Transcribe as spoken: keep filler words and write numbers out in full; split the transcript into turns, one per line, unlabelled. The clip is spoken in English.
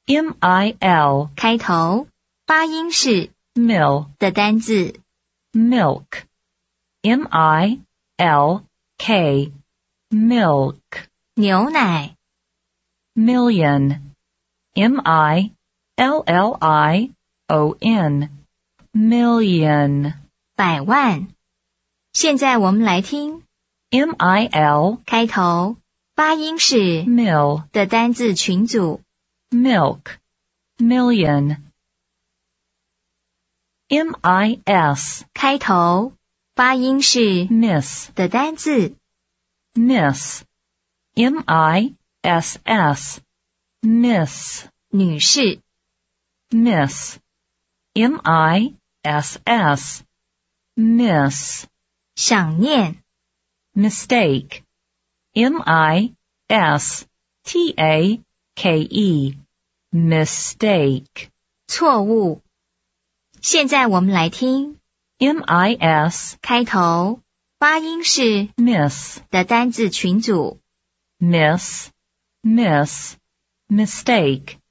M I L
开头，发音是
mil
的单字。
milk M I L K milk
牛奶。
million M I L L I O N million
百万。现在我们来听
M I L
开头，发音是
mil
的单字群组。
milk million M I S
开头，发音是
miss
的单字。
miss M I S S miss
女士。
miss M I S S miss
想念。
mistake M I S T A K E mistake
错误。现在我们来听
M I S
开头，发音是
miss
的单字群组。
miss miss mistake